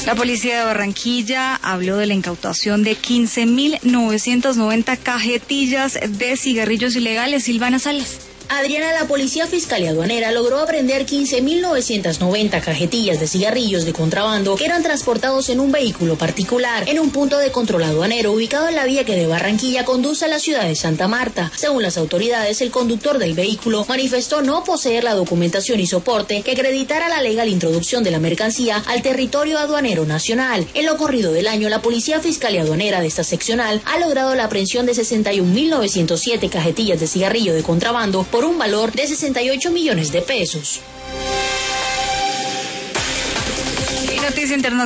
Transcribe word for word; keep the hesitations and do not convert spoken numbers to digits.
La policía de Barranquilla habló de la incautación de quince mil novecientas noventa cajetillas de cigarrillos ilegales. Silvana Salas. Adriana, la Policía Fiscal y Aduanera logró apreender quince mil novecientas noventa cajetillas de cigarrillos de contrabando que eran transportados en un vehículo particular en un punto de control aduanero ubicado en la vía que de Barranquilla conduce a la ciudad de Santa Marta. Según las autoridades, el conductor del vehículo manifestó no poseer la documentación y soporte que acreditara la legal introducción de la mercancía al territorio aduanero nacional. En lo corrido del año, la Policía Fiscal y Aduanera de esta seccional ha logrado la aprehensión de sesenta y un mil novecientos siete cajetillas de cigarrillo de contrabando por un valor de sesenta y ocho millones de pesos. Y noticia internacional.